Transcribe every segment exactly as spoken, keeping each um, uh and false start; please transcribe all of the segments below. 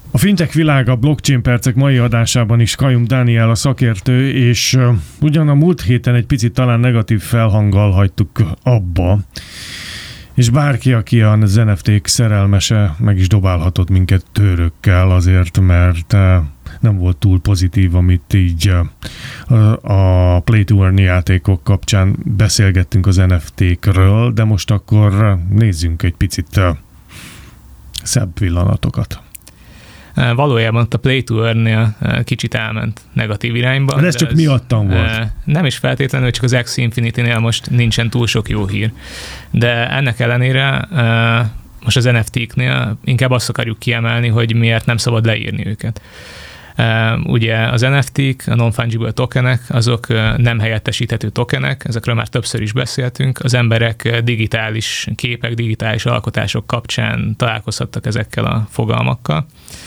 A fintech világa blockchain percek mai adásában is Kajum Dániel a szakértő, és uh, ugyan a múlt héten egy picit talán negatív felhanggal hagytuk abba, és bárki, aki az en ef té-k szerelmese, meg is dobálhatott minket törökkel azért, mert uh, nem volt túl pozitív, amit így uh, a Play to Earn játékok kapcsán beszélgettünk az en ef té-kről, de most akkor uh, nézzünk egy picit uh, szebb pillanatokat. Valójában ott a Play to Earn-nél kicsit elment negatív irányba. De ez csak ez miattam volt. Nem is feltétlenül, csak az Axie Infinity-nél most nincsen túl sok jó hír. De ennek ellenére most az en ef té-knél inkább azt akarjuk kiemelni, hogy miért nem szabad leírni őket. Ugye az en ef té-k, a non-fungible tokenek, azok nem helyettesíthető tokenek, ezekről már többször is beszéltünk. Az emberek digitális képek, digitális alkotások kapcsán találkozhattak ezekkel a fogalmakkal.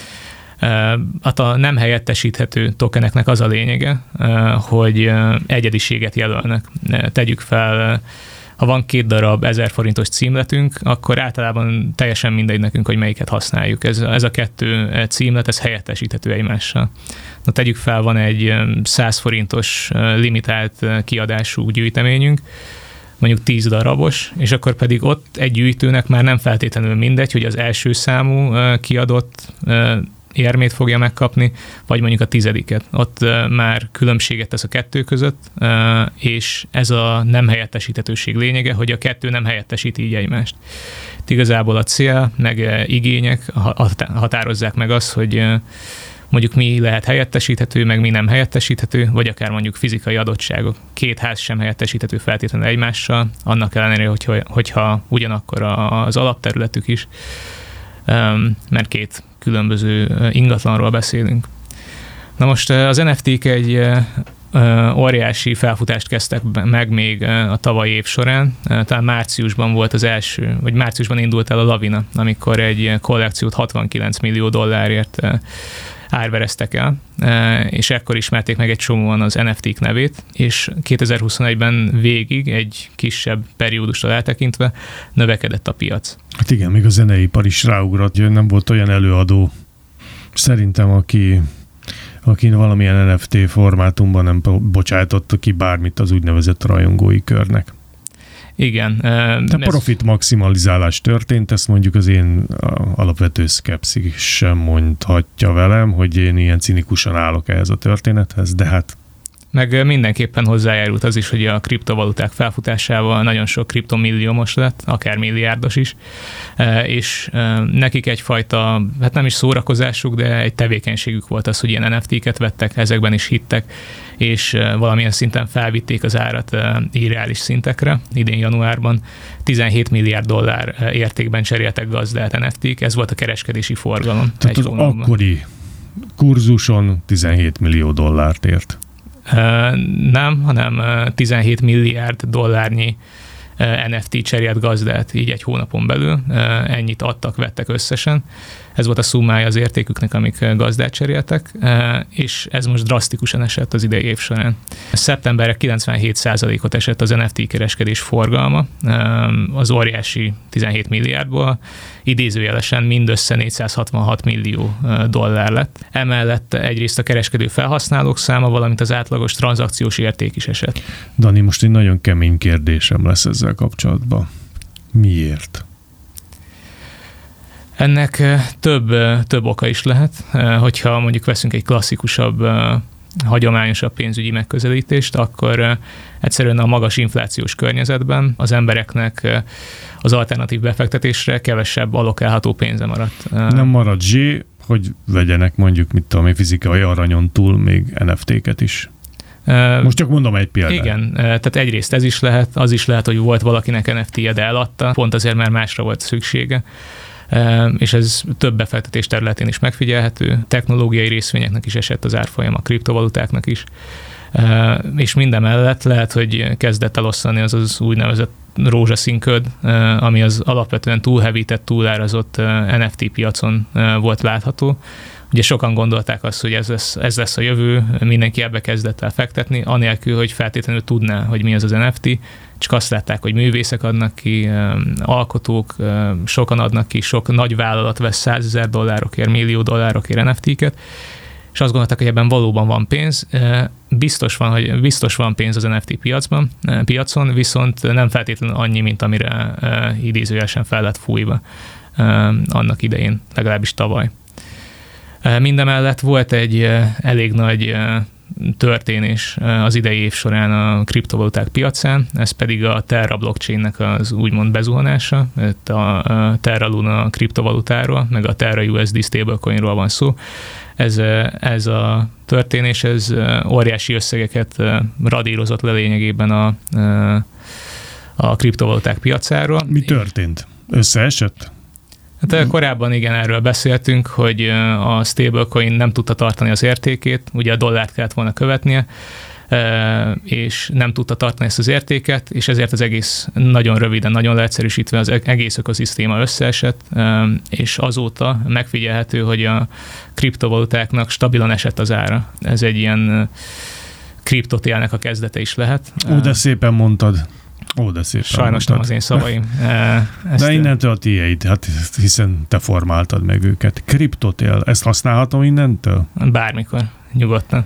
Hát a nem helyettesíthető tokeneknek az a lényege, hogy egyediséget jelölnek. Tegyük fel, ha van két darab ezer forintos címletünk, akkor általában teljesen mindegy nekünk, hogy melyiket használjuk. Ez, ez a kettő címlet, ez helyettesíthető egymással. Na tegyük fel, van egy száz forintos limitált kiadású gyűjteményünk, mondjuk tíz darabos, és akkor pedig ott egy gyűjtőnek már nem feltétlenül mindegy, hogy az első számú kiadott érmét fogja megkapni, vagy mondjuk a tizediket. Ott uh, már különbséget tesz a kettő között, uh, és ez a nem helyettesíthetőség lényege, hogy a kettő nem helyettesíti így egymást. Itt igazából a cél, meg uh, igények határozzák meg azt, hogy uh, mondjuk mi lehet helyettesíthető, meg mi nem helyettesíthető, vagy akár mondjuk fizikai adottságok. Két ház sem helyettesíthető feltétlenül egymással, annak ellenére, hogyha, hogyha ugyanakkor az alapterületük is, um, mert két különböző ingatlanról beszélünk. Na most az en ef té-k egy óriási felfutást kezdtek meg még a tavalyi év során. Talán márciusban volt az első, vagy márciusban indult el a lavina, amikor egy kollekciót hatvankilenc millió dollárért árvereztek el, és ekkor ismerték meg egy csomóan az en ef té-k nevét, és kétezer-huszonegyben végig egy kisebb periódusra eltekintve növekedett a piac. Hát igen, még a zeneipar is ráugrott, hogy nem volt olyan előadó szerintem, aki, aki valamilyen en ef té formátumban nem bocsájtotta ki bármit az úgynevezett rajongói körnek. Igen. De ez... profit maximalizálás történt, ezt mondjuk az én alapvető szkepszis sem mondhatja velem, hogy én ilyen cinikusan állok ehhez a történethez, de hát meg mindenképpen hozzájárult az is, hogy a kriptovaluták felfutásával nagyon sok kriptomilliómos lett, akár milliárdos is, és nekik egyfajta, hát nem is szórakozásuk, de egy tevékenységük volt az, hogy ilyen en ef té-ket vettek, ezekben is hittek, és valamilyen szinten felvitték az árat irreális szintekre. Idén januárban tizenhét milliárd dollár értékben cseréltek gazdát en ef té-k, ez volt a kereskedési forgalom. Tehát az hónapban. Akkori kurzuson tizenhét millió dollárt ért. Nem, hanem tizenhét milliárd dollárnyi en ef té cserélt gazdát, így egy hónapon belül. Ennyit adtak, vettek összesen. Ez volt a szummája az értéküknek, amik gazdát cseréltek, és ez most drasztikusan esett az idei év során. Szeptemberre kilencvenhét százalékot esett az en ef té kereskedés forgalma, az óriási tizenhét milliárdból, idézőjelesen mindössze négyszázhatvanhat millió dollár lett. Emellett egyrészt a kereskedő felhasználók száma, valamint az átlagos tranzakciós érték is esett. Dani, most egy nagyon kemény kérdésem lesz ezzel kapcsolatban. Miért? Ennek több, több oka is lehet, hogyha mondjuk veszünk egy klasszikusabb, hagyományosabb pénzügyi megközelítést, akkor egyszerűen a magas inflációs környezetben az embereknek az alternatív befektetésre kevesebb allokálható pénze maradt. Nem marad zsé, hogy vegyenek mondjuk, mit tudom, fizikai aranyon túl még en ef té-ket is. Most csak mondom egy példát. Igen, tehát egyrészt ez is lehet, az is lehet, hogy volt valakinek en ef té-je, de eladta, pont azért, mert másra volt szüksége. És ez több befektetés területén is megfigyelhető, technológiai részvényeknek is esett az árfolyam, a kriptovalutáknak is, és mindemellett lehet, hogy kezdett eloszlani az az úgynevezett rózsaszín köd, ami az alapvetően túlhevített, túlárazott en ef té piacon volt látható. Ugye sokan gondolták azt, hogy ez lesz, ez lesz a jövő, mindenki ebbe kezdett el fektetni, anélkül, hogy feltétlenül tudná, hogy mi az az en ef té, csak azt látták, hogy művészek adnak ki, alkotók, sokan adnak ki, sok nagy vállalat vesz százezer dollárokért, millió dollárokért en ef té-ket, és azt gondolták, hogy ebben valóban van pénz. Biztos van, hogy biztos van pénz az en ef té piacban, piacon, viszont nem feltétlenül annyi, mint amire idézőjelesen fel lett fújva annak idején, legalábbis tavaly. Mindemellett volt egy elég nagy történés az idei év során a kriptovaluták piacán, ez pedig a Terra blockchainnek az úgymond bezuhanása, a Terra Luna kriptovalutáról, meg a Terra u es dé stablecoinról van szó. Ez, ez a történés, ez óriási összegeket radírozott le lényegében a, a kriptovaluták piacáról. Mi történt? Összeesett? Hát korábban igen, erről beszéltünk, hogy a stablecoin nem tudta tartani az értékét, ugye a dollárt kellett volna követnie, és nem tudta tartani ezt az értéket, és ezért az egész nagyon röviden, nagyon leegyszerűsítve az egész ökoszisztéma összeesett, és azóta megfigyelhető, hogy a kriptovalutáknak stabilan esett az ára. Ez egy ilyen kriptotélnek a kezdete is lehet. Ó, de szépen mondtad. Ó, de szépen Sajnos mondtad. Nem az én szavaim. Ezt de innentől a tiéd, hát hiszen te formáltad meg őket. Kriptotél, ezt használhatom innentől? Bármikor, nyugodtan.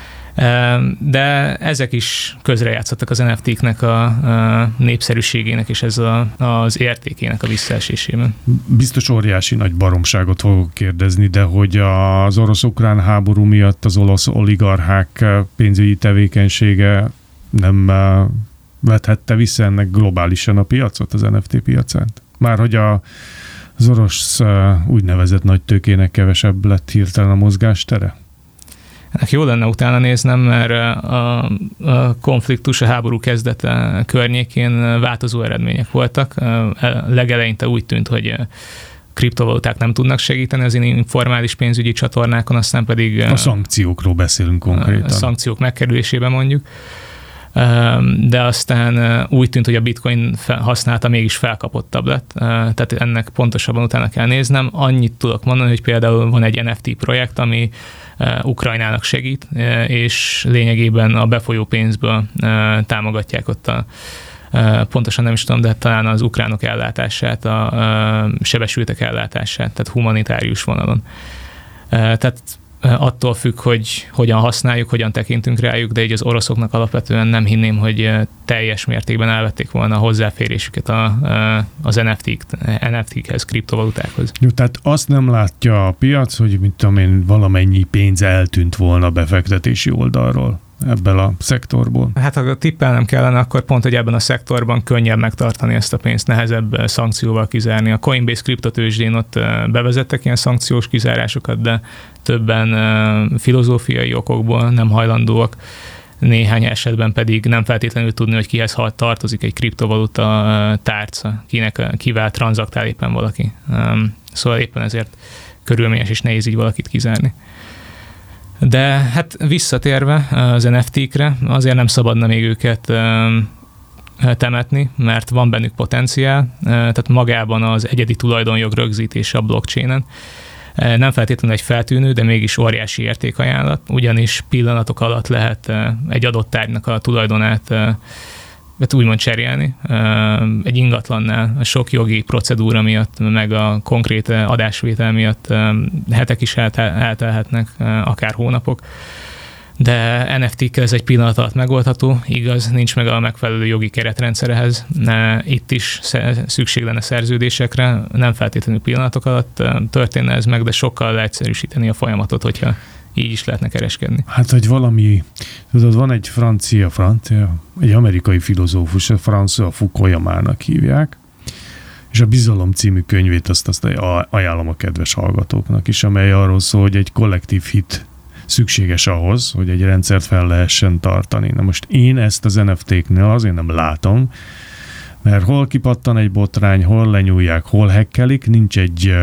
De ezek is közrejátszottak az en ef té-knek a népszerűségének és ez a, az értékének a visszaesésében. Biztos óriási nagy baromságot fogok kérdezni, de hogy az orosz-ukrán háború miatt az olasz oligarchák pénzügyi tevékenysége nem vethette vissza ennek globálisan a piacot, az en ef té piacát? Már hogy a, az orosz úgynevezett nagy tőkének kevesebb lett hirtelen a mozgástere? Ennek jó lenne utána néznem, mert a, a konfliktus, a háború kezdete környékén változó eredmények voltak. Legelején úgy tűnt, hogy kriptovaluták nem tudnak segíteni az informális pénzügyi csatornákon, aztán pedig... A szankciókról beszélünk konkrétan. A szankciók megkerülésében mondjuk. De aztán úgy tűnt, hogy a bitcoin használata mégis felkapottabb lett. Tehát ennek pontosabban utána kell néznem. Annyit tudok mondani, hogy például van egy en ef té projekt, ami Ukrajnának segít, és lényegében a befolyó pénzből támogatják ott a, pontosan nem is tudom, de talán az ukránok ellátását, a sebesültek ellátását, tehát humanitárius vonalon. Tehát attól függ, hogy hogyan használjuk, hogyan tekintünk rájuk, de így az oroszoknak alapvetően nem hinném, hogy teljes mértékben elvették volna a hozzáférésüket a, az en ef té-k, en ef té-khez, kriptovalutákhoz. Jó, tehát azt nem látja a piac, hogy mit tudom én, valamennyi pénz eltűnt volna befektetési oldalról ebből a szektorból. Hát ha tippelnem kellene, akkor pont, hogy ebben a szektorban könnyebb megtartani ezt a pénzt, nehezebb szankcióval kizárni. A Coinbase kriptotőzsdén ott bevezettek ilyen szankciós kizárásokat, de többen filozófiai okokból nem hajlandóak, néhány esetben pedig nem feltétlenül tudni, hogy kihez tartozik egy kriptovaluta tárca, kinek, kivel tranzaktál éppen valaki. Szóval éppen ezért körülményes és nehéz így valakit kizárni. De hát visszatérve az en ef té-kre, azért nem szabadna még őket temetni, mert van bennük potenciál, tehát magában az egyedi tulajdonjog rögzítése a blockchainen. Nem feltétlenül egy feltűnő, de mégis óriási értékajánlat, ugyanis pillanatok alatt lehet egy adott tárgynak a tulajdonát úgymond cserélni. Egy ingatlannál a sok jogi procedúra miatt, meg a konkrét adásvétel miatt hetek is eltelhetnek, akár hónapok. De en ef té-kkel ez egy pillanat alatt megoldható, igaz, nincs meg a megfelelő jogi keretrendszer ehhez. Itt is szükség lenne szerződésekre, nem feltétlenül pillanatok alatt történne ez meg, de sokkal leegyszerűsíteni a folyamatot, hogyha így is lehetne kereskedni. Hát, hogy valami, tudod, van egy francia, francia, egy amerikai filozófus, a François Fukuyama-nak hívják, és a Bizalom című könyvét azt, azt ajánlom a kedves hallgatóknak is, amely arról szól, hogy egy kollektív hit szükséges ahhoz, hogy egy rendszert fel lehessen tartani. Na most én ezt az en ef té-knél azért nem látom, mert hol kipattan egy botrány, hol lenyúlják, hol hekkelik, nincs egy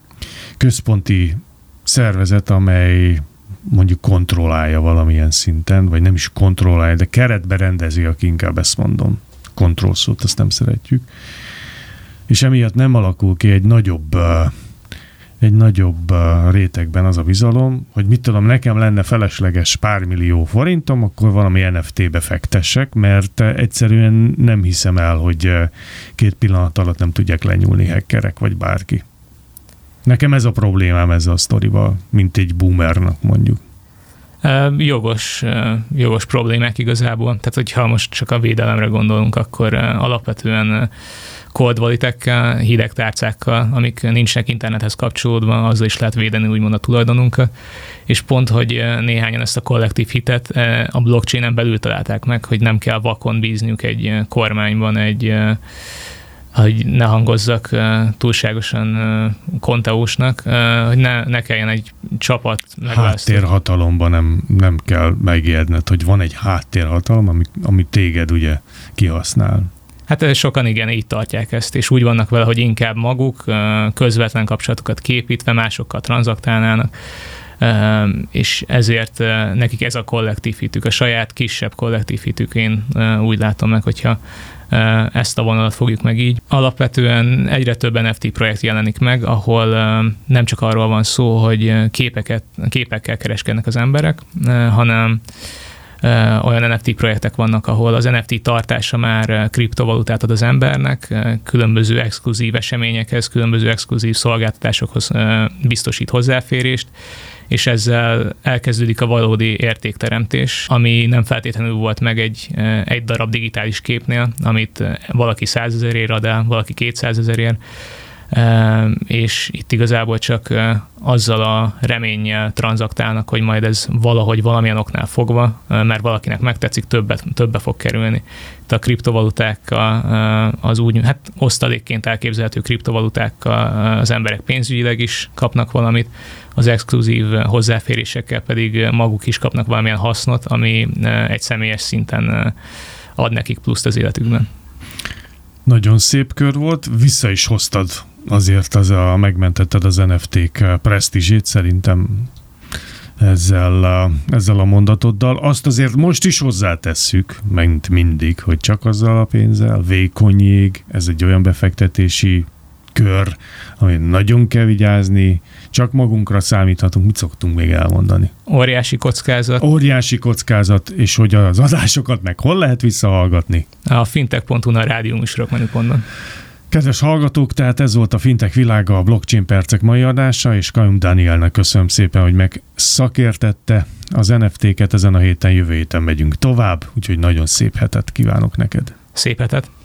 központi szervezet, amely mondjuk kontrollálja valamilyen szinten, vagy nem is kontrollálja, de keretbe rendezi, aki inkább ezt mondom. control szót, azt nem szeretjük. És emiatt nem alakul ki egy nagyobb egy nagyobb rétegben az a bizalom, hogy mit tudom, nekem lenne felesleges pár millió forintom, akkor valami en ef té-be fektessek, mert egyszerűen nem hiszem el, hogy két pillanat alatt nem tudják lenyúlni hackerek, vagy bárki. Nekem ez a problémám ezzel a sztorival, mint egy boomernak mondjuk. Jogos, jogos problémák igazából. Tehát, hogyha most csak a védelemre gondolunk, akkor alapvetően cold walletekkel, hideg tárcákkal, amik nincsenek internethez kapcsolódva, azzal is lehet védeni úgymond a tulajdonunkat. És pont, hogy néhányan ezt a kollektív hitet a blockchainen belül találták meg, hogy nem kell vakon bízniuk egy kormányban, egy hogy ne hangozzak túlságosan konteósnak, hogy ne, ne kelljen egy csapat megválasztani. Háttérhatalomban nem, nem kell megijedned, hogy van egy háttérhatalom, ami, ami téged ugye kihasznál. Hát sokan igen, így tartják ezt, és úgy vannak vele, hogy inkább maguk közvetlen kapcsolatokat képítve másokkal tranzaktálnának, és ezért nekik ez a kollektív hitük, a saját kisebb kollektív hitük, én úgy látom meg, hogyha ezt a vonalat fogjuk meg így. Alapvetően egyre több en ef té projekt jelenik meg, ahol nem csak arról van szó, hogy képeket, képekkel kereskednek az emberek, hanem olyan en ef té projektek vannak, ahol az en ef té tartása már kriptovalutát ad az embernek, különböző exkluzív eseményekhez, különböző exkluzív szolgáltatásokhoz biztosít hozzáférést, és ezzel elkezdődik a valódi értékteremtés, ami nem feltétlenül volt meg egy, egy darab digitális képnél, amit valaki százezerért ad el, valaki kétszázezerért, és itt igazából csak azzal a reménnyel tranzaktálnak, hogy majd ez valahogy valamilyen oknál fogva, mert valakinek megtetszik, többet, többe fog kerülni. Itt a kriptovalutákkal, az úgy, hát osztalékként elképzelhető kriptovalutákkal az emberek pénzügyileg is kapnak valamit, az exkluzív hozzáférésekkel pedig maguk is kapnak valamilyen hasznot, ami egy személyes szinten ad nekik pluszt az életükben. Nagyon szép kör volt, vissza is hoztad azért, az a, megmentetted az en ef té-k presztízsét, szerintem ezzel a, ezzel a mondatoddal. Azt azért most is hozzátesszük, mint mindig, hogy csak azzal a pénzzel, vékony jég, ez egy olyan befektetési kör, amin nagyon kell vigyázni, csak magunkra számíthatunk, mit szoktunk még elmondani? Óriási kockázat. Óriási kockázat, és hogy az adásokat meg hol lehet visszahallgatni? A fintech pont hu-n a rádió műsorok menüpontban. Kedves hallgatók, tehát ez volt a Fintech világa, a Blockchain Percek mai adása, és Kajum Dánielnek köszönöm szépen, hogy megszakértette az en ef té-ket ezen a héten, jövő héten megyünk tovább, úgyhogy nagyon szép hetet kívánok neked. Szép hetet!